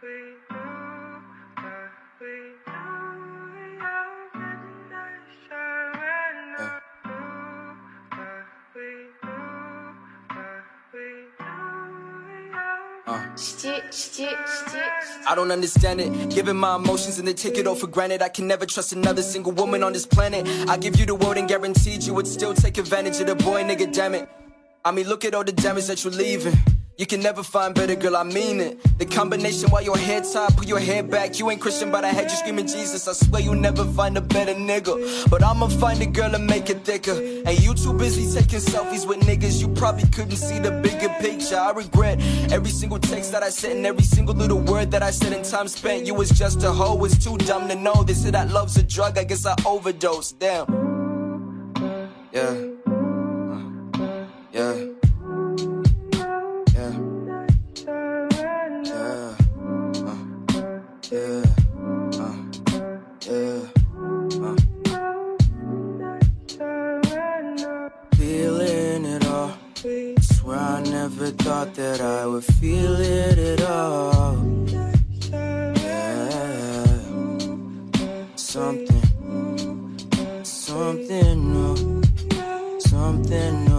I don't understand it, giving my emotions and they take it all for granted. I can never trust another single woman on this planet. I give you the world and guaranteed you would still take advantage of the boy, nigga, damn it. I mean, look at all the damage that you're leaving. You can never find better, girl, I mean it. The combination while your head tied, put your head back. You ain't Christian, but I had you screaming Jesus. I swear you'll never find a better nigga. But I'ma find a girl and make it thicker. And you too busy taking selfies with niggas. You probably couldn't see the bigger picture. I regret every single text that I sent and every single little word that I said in time spent. You was just a hoe, was too dumb to know. They said that love's a drug, I guess I overdosed. Damn. Yeah. Yeah. Feeling it all. Swear I never thought that I would feel it at all. Yeah. Something new. Something new.